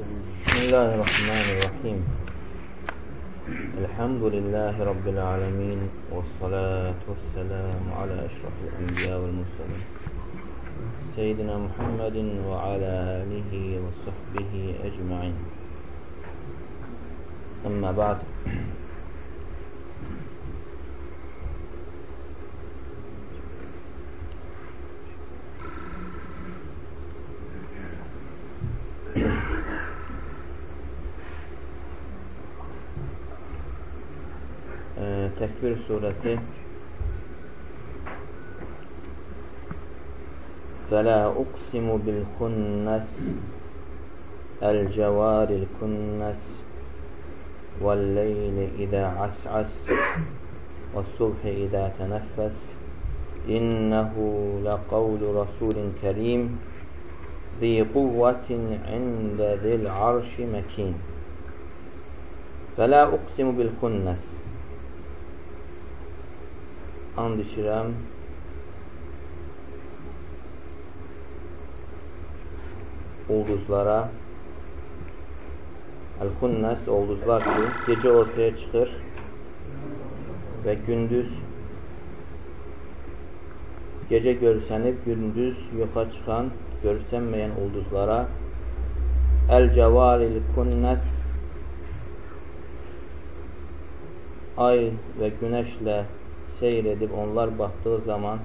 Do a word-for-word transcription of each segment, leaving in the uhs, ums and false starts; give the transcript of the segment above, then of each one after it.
بسم الله الرحمن الرحيم الحمد لله رب العالمين والصلاة والسلام على أشرف الأنبياء والمرسلين سيدنا محمد وعلى آله وصحبه أجمعين أما بعد Təkvir surəsi Fələ uqsimu bil-xunnəs Əl-cəvaril kunnəs Vəl-leyli idə as'as Vəs-subhi idə tənəffəs İnnəhu ləqavlu rasulin kərim Zi quvvətin ində zil-arşi məkin Fələ uqsimu bil-xunnəs And içirəm ulduzlara Əl-xunnəs ulduzlar ki, gecə ortaya çıxır və gündüz gecə görsənib, gündüz yoxa çıxan, görsənməyən ulduzlara Əl-cəvaril kunnəs ay və günəşlə seyr edib onlar baxdığı zaman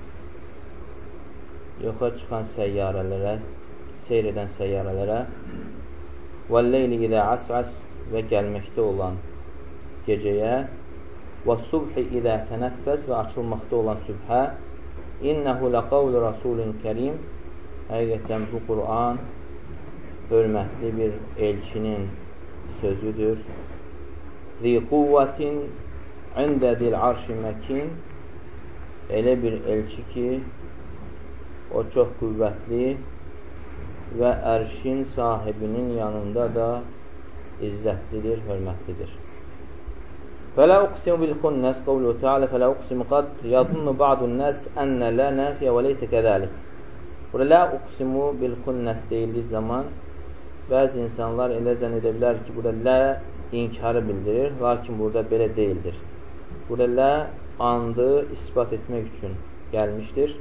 yoxa çıxan səyyarələrə, seyr edən səyyarələrə vəl-leyli idə as'as və gəlməkdə olan gecəyə vəs-subhi idə tənəffəs və açılmaqda olan sübhə innəhu ləqavlu rasulin kərim həqiqətən bu Qur'an hörmətli bir elçinin sözüdür zi quvvətin İndə zil-arşi məkin elə bir elçi ki o çox qüvvətli və ərşin sahibinin yanında da izzətlidir, hörmətlidir. Fələ uqsimu bil-xunnəs qavluhu teala fələ uqsimu qad yadunnu ba'dun nəs ənə lə nəfiyə və leysə kədəlik. Burada lə uqsimu bil-xunnəs deyildiyi zaman bəzi insanlar elə zənn edə bilər ki, burada lə inkarı bildirir, lakin burada belə deyildir. Burada lə andı ispat etmək üçün gəlmişdir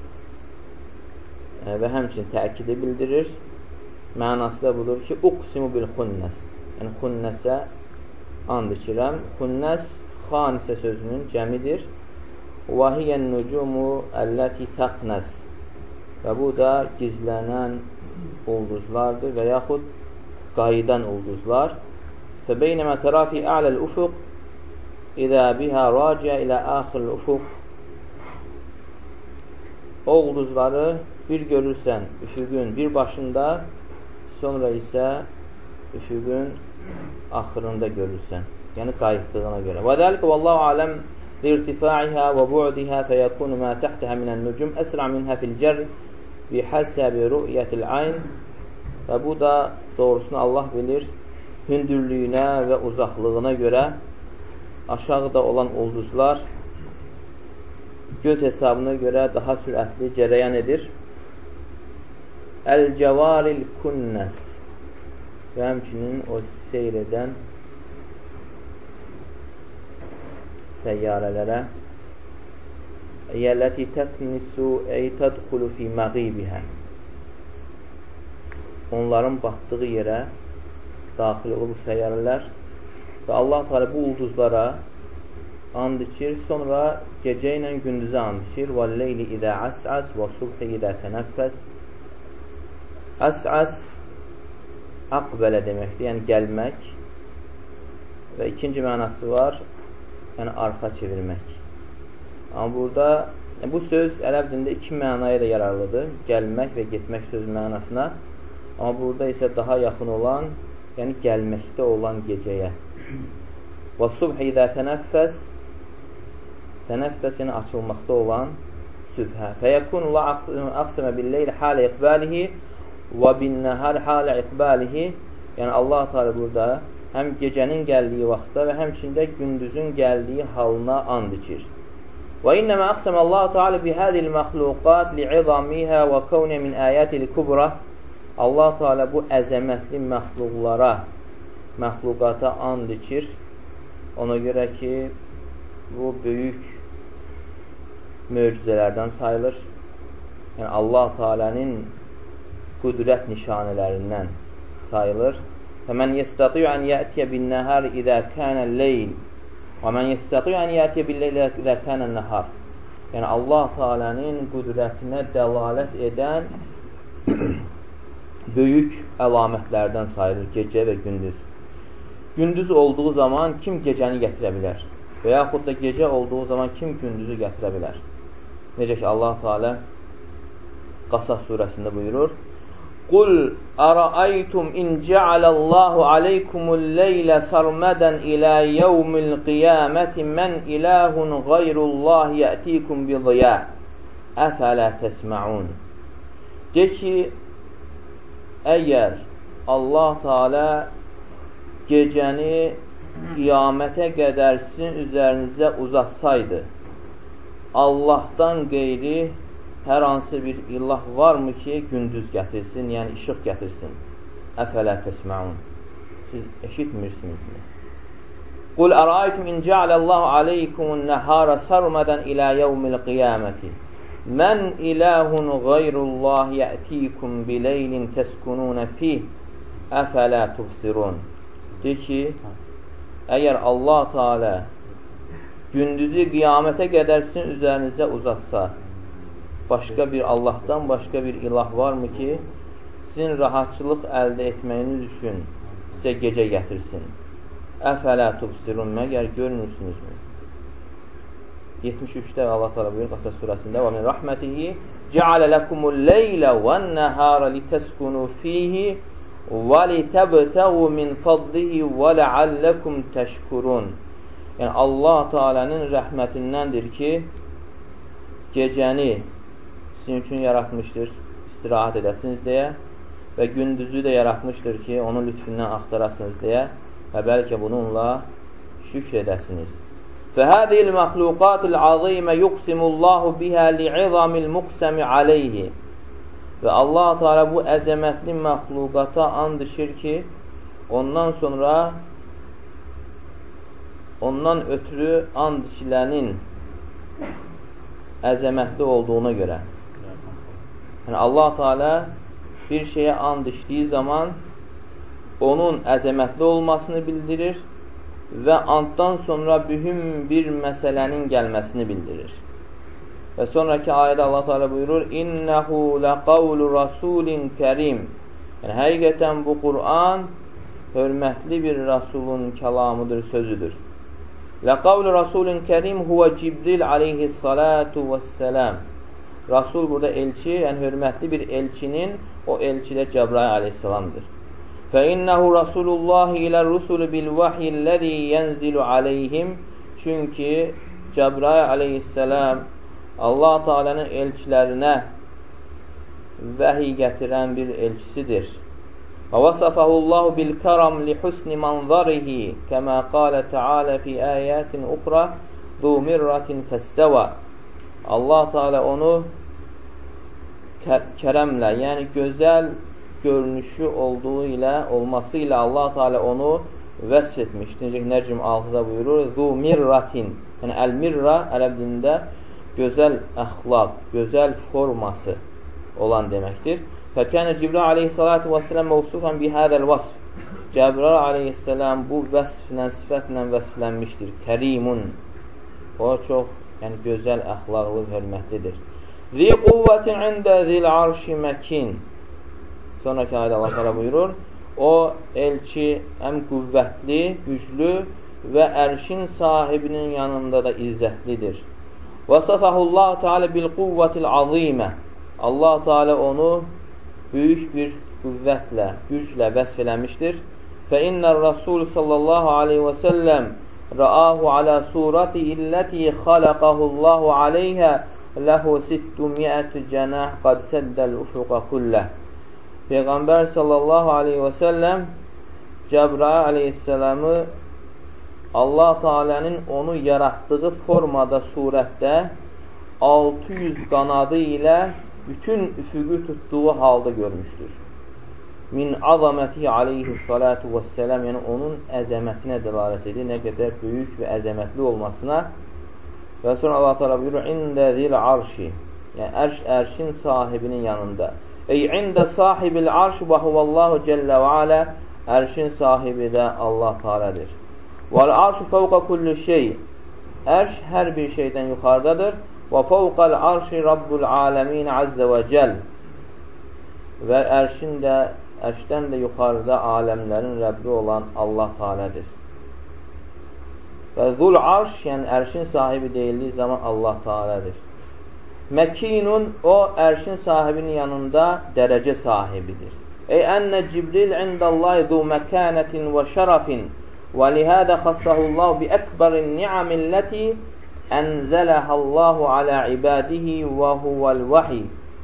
və həmçin təkidi bildirir. Mənası da budur ki, uqsimu bil-xunnəs, yəni xunnəsə and içirəm. Xunnəs xanisə sözünün cəmidir. Və hiyyən nucumu əlləti təxnəs və bu da gizlənən ulduzlardır və yaxud qayıdan ulduzlar. Fəbeynəmə tərəfi a'ləl ufuq İdə bihə raciə ilə axil ufuq O ulduzları bir görürsən üfüqün bir başında, sonra isə üfüqün axırında görürsən, yəni qayıtdığına görə. Və dəlikə vallahu aləm irtifa'ihə və bu'dihə fəyəkunu mə təhtəhə minən nucum əsrə minhə fil-cər bihəssəbi rü'yətil ayn və bu da doğrusunu Allah bilir, hündürlüyünə və uzaqlığına görə aşağıda olan ulduzlar göz hesabına görə daha sürətli cərəyan edir. Əl-cəvaril kunnəs və həmçinin o seyr edən səyyarələrə yəlləti təknisu ey tədxulu fi məğibihə onların batdığı yerə daxil olur bu səyyarələr və Allah Teala bu ulduzlara and içir, sonra gecə ilə gündüzə and içir. Vəl-leyli idə as'as və subhi idə tənəffəs. As'as aqbələ deməkdir, yəni gəlmək və ikinci mənası var, yəni arxa çevirmək. Amma burada yəni, bu söz ərəb dilində iki mənaya da yararlıdır, gəlmək və getmək söz mənasına. Amma burada isə daha yaxın olan, yəni gəlməkdə olan gecəyə. Və subhi idə tənəffəs tənəffəs yəni açılmaqda olan sübhə. Fəyəkunu la aqsəmə bil-leyli halə iqbəlihi və bin-nəhər halə iqbəlihi yəni Allah Teala burada həm gecənin gəldiyi vaxtda və həmçində gündüzün gəldiyi halına and içir. Və innəmə aqsəmə Allah Teala bihədil məxluqat li'izamihə və kavnə min əyətil kubra Allah Teala bu əzəmətli məxluqlara, məxluqata and içir. Ona görə ki, bu böyük möcüzələrdən sayılır. Yəni, Allah Teala'nın qüdrət nişanələrindən sayılır. فَمَنْ يَسْتَطِيُّ أَنْ يَأْتِيَ بِالنَّهَارِ إِذَا كَانَ اللَّيْلِ وَمَنْ يَسْتَطِيُّ أَنْ يَأْتِيَ بِاللَّيْلِ إِذَا كَانَ النَّهَارِ. Yəni, Allah Teala'nın qüdrətinə dəlalət edən böyük əlamətlərdən sayılır gecə və gündüz. Gündüz olduğu zaman kim gecəni gətirə bilər? Və yaxud da gecə olduğu zaman kim gündüzü gətirə bilər? Necə ki, Allah Teala Qasas surəsində buyurur: Qul ərəaytum in cəalallahu aleykumul leylə sarmədən ilə yevmil qiyaməti mən iləhun qayrullahi yətikum biziyə əfələ təsməun. De ki, əgər Allah Teala gecəni qiyamətə qədər sizin üzərinizə uzatsaydı, Allahdan qeyri hər hansı bir ilah varmı ki, gündüz gətirsin, yəni işıq gətirsin? Əfələ təsməun. Siz eşitmirsinizmi? Qul əraytum in cəalallahu aleykumun nəhara sarmədən ilə yevmil qiyaməti mən iləhun qayrullah yətikum bileylin təskununə fih əfələ tubsirun. De ki, əgər Allah Teala gündüzü qiyamətə qədər sizin üzərinizə uzatsa, başqa bir Allahdan başqa bir ilah varmı ki, sizin rahatçılıq əldə etməyiniz üçün sizə gecə gətirsin? Əfələ tubsirun, məgər görmürsünüzmü? yetmiş üçdə Allah Teala buyurur Qasas surəsində: "Və min rahmetihi ca'ala lakumul leyla ven-nahara litaskunu fihi və litabtaghu min fadlihi və la'allakum təşkurun." Yəni Allah Teala'nın rəhmətindəndir ki, gecəni sizin üçün yaratmışdır, istirahat edəsiniz deyə və gündüzü də yaratmışdır ki, onun lütfündən axtarasınız deyə və bəlkə bununla şükr edəsiniz. فَهَذِهِ الْمَخْلُوقَاتِ الْعَظِيمَ يُقْسِمُ اللّٰهُ بِهَا لِعِظَمِ الْمُقْسَمِ عَلَيْهِ. Və Allah Teala bu əzəmətli məxluqata and içir ki, ondan sonra ondan ötürü and içilənin əzəmətli olduğuna görə. Yəni Allah Teala bir şeyə and içdiyi zaman onun əzəmətli olmasını bildirir və anddan sonra mühüm bir məsələnin gəlməsini bildirir. Və sonraki ayədə Allah Teala buyurur: "İnnehu laqavlu rasulin kerim." Yəni həqiqətən bu Quran hörmətli bir rasulun kəlamıdır, sözüdür. Laqavlu rasulin kerim huve Cibril aleyhissalatu vesselam. Rasul burada elçi, yəni hörmətli bir elçinin, o elçi də Cəbrail aleyhissalamdır. فَإِنَّهُ رَسُولُ اللّٰهِ إِلَى الرُّسُلِ بِالْوَحْيِ الَّذ۪ي يَنْزِلُ عَلَيْهِمْ. Çünki Cəbrail aleyhisselam Allah Teala'nın elçilərinə vəhiy gətirən bir elçisidir. وَوَصَفَهُ اللّٰهُ بِالْكَرَمْ لِحُسْنِ مَنْظَرِهِ كَمَا قَالَ تَعَالَى فِي آيَاتٍ أُخْرَى ذُو مِرَّةٍ فَاسْتَوَى. Allah Teala onu kərəmlə, yəni gözəl görünüşü olduğu ilə, olması ilə Allah Teala onu vəsf etmişdir. Necə Nəcm altıda buyurur: "Zu mirratin." Yəni əl-mirra ərəb dilində gözəl əxlaq, gözəl forması olan deməkdir. Fəkənə Cibril aleyhissalatu vesselam mevsufan bihədəl vasf. Cəbrail aleyhissalam bu vəsflə, sifətlə vəsflənmişdir. Kərimun. O çox, yəni gözəl, əxlaqlı, hörmətlidir. Zi quvvətin ində zil arşi məkin. Sonraki ayda Allah Teala buyurur: O elçi həm qüvvətli, güclü və ərşin sahibinin yanında da izzətlidir. Vasafahullahu Teala bil quvvetil azimə. Allah Teala onu böyük bir qüvvətlə, güclə vəsf eləmişdir. Fə innər Rasul sallallahu aleyhi və səlləm rəahu alə surati illəti xalaqahullahu aleyhə ləhu sittumiyyətü cənəh qad səddəl ufuqa kulləh. Peyğəmbər sallallahu aleyhi və səlləm Cəbrail aleyhisselamı Allah Teala'nın onu yaratdığı formada, surətdə altı yüz qanadı ilə bütün üfüqü tutduğu halda görmüşdür. min azaməti aleyhissalatu vesselam, yəni onun əzəmətinə dəlalət edir, nə qədər böyük və əzəmətli olmasına. Və sonra Allah Teala buyurur, ində zil arşi, yəni ərş, ərşin sahibinin yanında. Ey ində sahibil arş və huvallahu cəllə və alə, ərşin sahibi də Allah Teala'dır. Vəl arşu fəvqa kullu şey, ərş hər bir şeydən yuxarıdadır. Və fəvqəl arşi rabbul aləmin əzzə və cəl, və ərşin də, ərşdən də yuxarıda aləmlərin Rəbbi olan Allah Teala'dır. Və zul arş, yəni ərşin sahibi deyildiyi zaman Allah Teala'dır. Məkinun, o ərşin sahibinin yanında dərəcə sahibidir. Ey ənnə Cibril indəllahi zu məkənətin və şərəfin və lihədə xassahullahu bi əkbərin ni'amilləti ənzələhəllahu alə ibadihi və huvəl vəhi.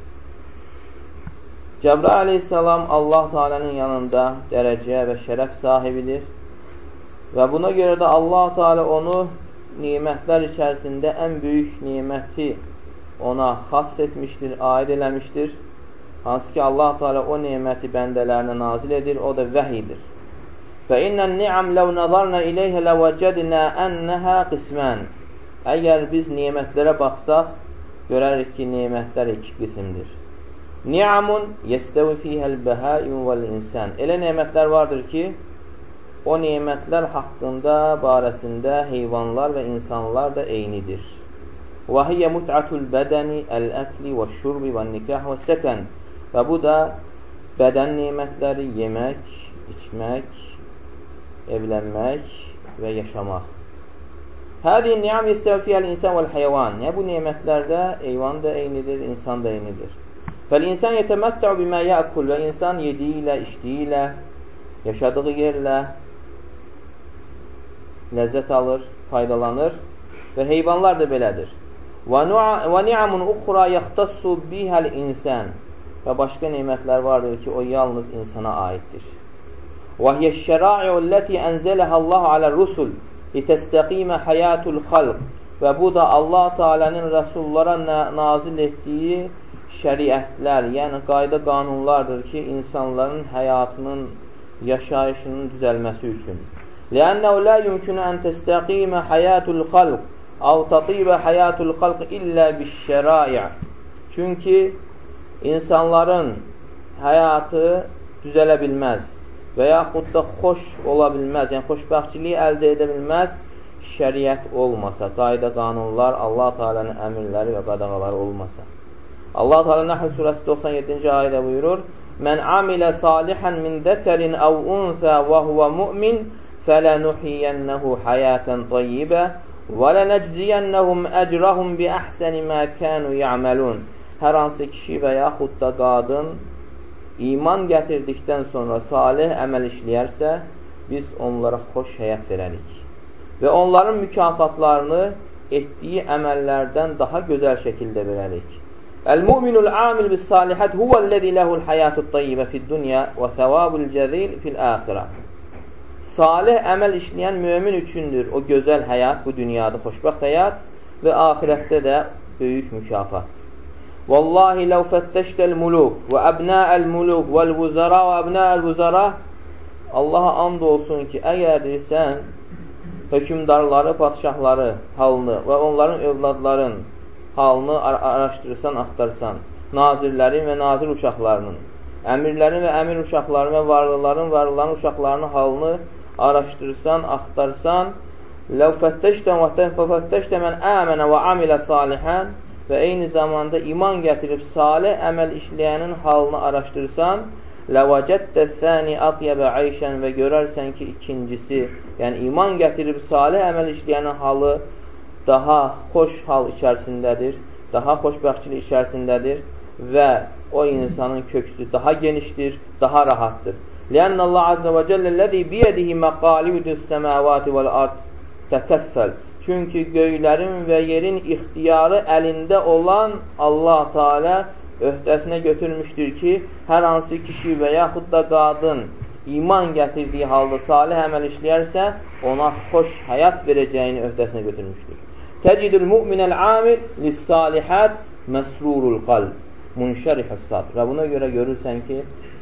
Cəbrail aleyhissalam Allah Teala'nın yanında dərəcə və şərəf sahibidir. Və buna görə də Allah Teala onu nimətlər içərisində ən böyük niməti ona xass etmişdir, aid eləmişdir. Hansı ki Allah Teala o niməti bəndələrinə nazil edir, o da vəhidir. Fə innən ni'am ləv nəzarna iləyhə ləvəcədinə ənəhə qismən. Əgər biz nimətlərə baxsaq, görərik ki, nimətlər iki qismdir. Ni'amun yestəvi fihəl bəhəim vəl insan. Elə nimətlər vardır ki, o nimətlər haqqında, barəsində heyvanlar və insanlar da eynidir. Və hiyyə mut'atul bədəni, əl-əkli və şurbi və nikah və səkən. Və bu da bədən nimətləri, yemək, içmək, evlənmək və yaşamaq. Hədi ni'am istəvfiyəl insan vəl həyvan. Yəni, bu nimətlərdə heyvan da eynidir, insan da eynidir. Fəl-insan yetəməttəu bimə yəkul, və insan yediyi ilə, içdiyi ilə, yaşadığı yerlə ləzzət alır, faydalanır və heyvanlar da belədir. Və ni'amun uxra yaxtassu bihəl insan, və başqa nimətlər vardır ki, o yalnız insana aiddir. Və hiyyəş-şəra'i'u ləti ənzələhəllahu alə-rusul litəstəqimə həyatul xalq, və bu da Allah Teala'nın rəsullara nazil etdiyi şəriətlər, yəni qayda qanunlardır ki, insanların həyatının, yaşayışının düzəlməsi üçün. لأنه لا يمكن أن تستقيم حياة الخلق أو تطيب حياة الخلق إلا بالشرائع. Çünki insanların həyatı düzələ bilməz və yaxud da xoş ola bilməz, yəni xoşbəxtçiliyi əldə edə bilməz şəriət olmasa, qayda qanunlar, Allah Teala'nın əmirləri və qadağaları olmasa. Allah Teala Nəhl surəsi doxsan yeddinci ayədə buyurur: "Mən amilə salihan min zəkərin əv unsə və huvə mu'min fələnuhiyyənəhu həyətən tayyibə və lənəcziyənəhum əcrahum bi əhsəni mə kənu ya'məlun." Hər hansı kişi və yaxud da qadın iman gətirdikdən sonra salih əməl işləyərsə, biz onlara xoş həyat verərik və onların mükafatlarını etdiyi əməllərdən daha gözəl şəkildə verərik. El-mu'minul amil bis salihat huvellezî lehul hayatut tayyibə fid-dunya və thawabul cəzil fil-axirə. Salih əməl işləyən mömin üçündür o gözəl həyat, bu dünyada xoşbəxt həyat və axirətdə də böyük mükafat. Vallahi ləv fəttəştəl muluk və əbnəəl muluk vəl-vuzara və əbnəəl vuzara, Allaha and olsun ki, əgər sən hökümdarları, padişahları halını və onların övladların halını araşdırırsan, axtarsan, nazirlərin və nazir uşaqlarının, əmirlərin və əmir uşaqlarının və varlıların, varlıların uşaqlarının halını araşdırırsan, axtarsan, ləv fəttəştən və fəttəştən mən əmənə və amilə salihən və eyni zamanda iman gətirib salih əməl işləyənin halını araşdırırsan, ləvəcəddə thəni atyəbə əyşən və görərsən ki, ikincisi, yəni iman gətirib salih əməl işləyənin halı daha xoş hal içərisindədir, daha xoşbəxtçilik içərisindədir və o insanın köksü daha genişdir, daha rahatdır. Lənnə Allah Azze və Cəllə ləzi biyədihi məqalidus səməvati vəl-ard təkəffəl. Çünki göylərin və yerin ixtiyarı əlində olan Allah Teala öhdəsinə götürmüşdür ki, hər hansı kişi və yaxud da qadın iman gətirdiyi halda salih əməl işləyərsə, ona xoş həyat verəcəyini öhdəsinə götürmüşdür. Təcidül müminəl amil lis-salihət məsrurul qalb munşərihəs sadr. Və buna görə görürsən ki,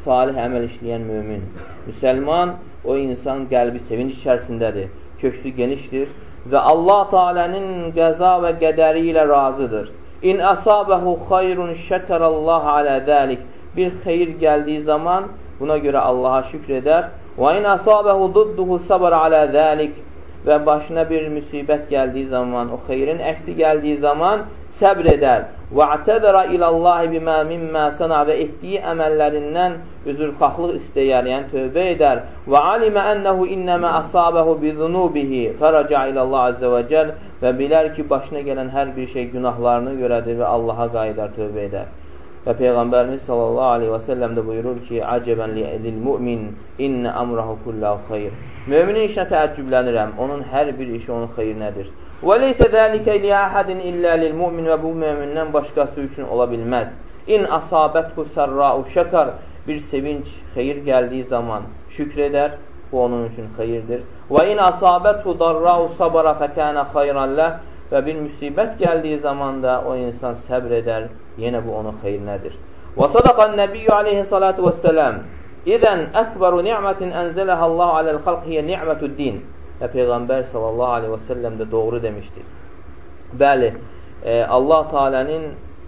salih əməl işləyən mömin. Müsəlman, o insan qəlbi sevinç içərisindədir, köksü genişdir və Allah Teala'nın qəza və qədəri ilə razıdır. İn asabəhu xayrun şəkərallah alə dəlik. Bir xeyir gəldiyi zaman buna görə Allaha şükr edər. Və in asabəhu dudduhu sabr alə dəlik. Və başına bir müsibət gəldiyi zaman, o xeyrin əksi gəldiyi zaman səbr edər. Və ətədərə ilallahi bimə mimmə sənə və etdiyi əməllərindən üzrxahlıq istəyər, yəni tövbə edər. Və alimə ənəhu innəmə əsabəhu bizunubihi fərəcə ilallah əzzə və cəl və bilər ki, başına gələn hər bir şey günahlarını görədir və Allaha qayıdar, tövbə edər. Və Peyğəmbərimiz sallallahu aleyhi və səlləm də buyurur ki, Əcəbən lil mümin innə əmrəhu kulləhu xeyr. Müminin işinə təəccüblənirəm, onun hər bir işi onun xeyrinədir. Və leysə dəlikə li əhədin illə lil mümin və bu mümindən başqası üçün ola bilməz. İn asabəthu sərra'u şəkər. Bir sevinç, xeyir gəldiyi zaman şükr edər, bu onun üçün xeyirdir. Və in asabəthu darra'u sabara fəkənə xeyran ləh. Və bir müsibət gəldiyi zaman da o insan səbr edər, yenə bu onun xeyrinədir. Və sadaqan nəbiyyü aleyhissalatu vəssələm İzən əkbəru ni'mətin ənzələhəllahu aləl xalq hiyə ni'mətuddin. Və Peyğəmbər sallallahu aleyhi və səlləm də doğru demişdir. Bəli, e, Allah Teala'nın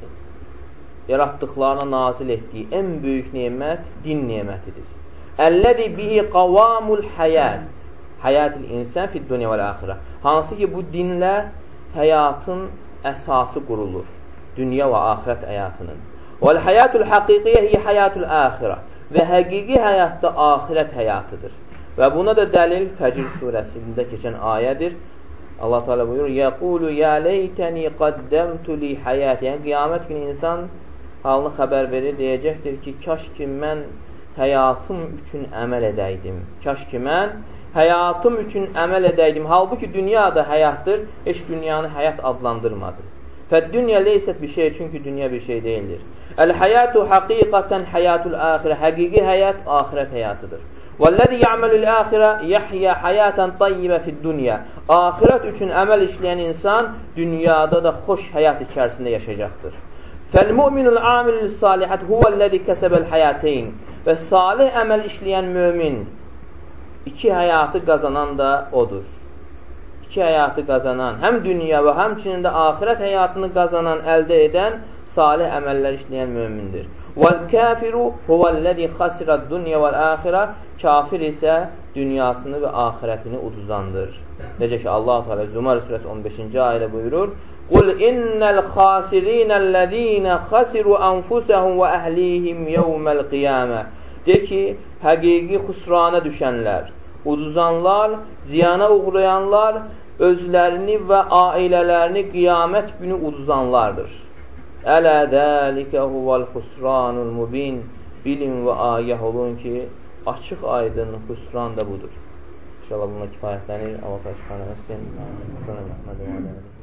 yaratdıqlarına nazil etdiyi ən böyük nemət din nemətidir. Əlləzi bihi qavamul həyat. Həyat-ül insan fid dünya vəl axirə. Hansı ki, bu dinlə həyatın əsası qurulur. Dünya və axirət həyatının. Vəl həyatul haqiqiyyə hiyə həyatul axirə. Və həqiqi həyatda axirət həyatıdır. Və buna da dəlil Fəcr surəsində keçən ayədir. Allah Teala buyurur: "Yəqulu ya leytəni qaddamtu li həyati." Yəni qiyamət günü insan halını xəbər verir, deyəcəkdir ki, kaş ki mən həyatım üçün əməl edəydim. Kaş ki mən həyatım üçün əməl edəydim. Halbuki dünya da həyatdır, heç dünyanı həyat adlandırmadı. Fəd-dünya leysət bir şey, çünki dünya bir şey deyildir. Əl-həyatu haqiqətən həyatul axirə. Həqiqi həyat axirət həyatıdır. Vəl-ləzi ya'malul-axirə yahya hayatan tayyibə fid-dunya. Axirət üçün əməl işləyən insan dünyada da xoş həyat içərisində yaşayacaqdır. Fəl-mu'minul amilus-salihat huvəl-ləzi kəsəbəl-hayateyn. Və salih əməl işləyən mömin iki həyatı qazanan da odur. İki həyatı qazanan, həm dünya və həmçinin də axirət həyatını qazanan, əldə edən salih əməllər işləyən mömindir. Vəl-kəfiru huvəl-ləzi xasirəd-dünya vəl-axirə. Kafir isə dünyasını və axirətini uduzandır. Necə ki, Allah Teala Zümar surəsi on beşinci ayədə buyurur: "Qul innel xasirinəl-ləzīnə xasiru anfusəhum və əhlihim yevməl-qiyamə." De ki, həqiqi xüsrana düşənlər, uduzanlar, ziyana uğrayanlar, özlərini və ailələrini qiyamət günü uduzanlardır. Ələ dəlikə huvəl xüsranul mubin. Bilin və agah olun ki, açıq aydın xüsran da budur. İnşallah buna kifayətlənir. Allah təşkil etsin.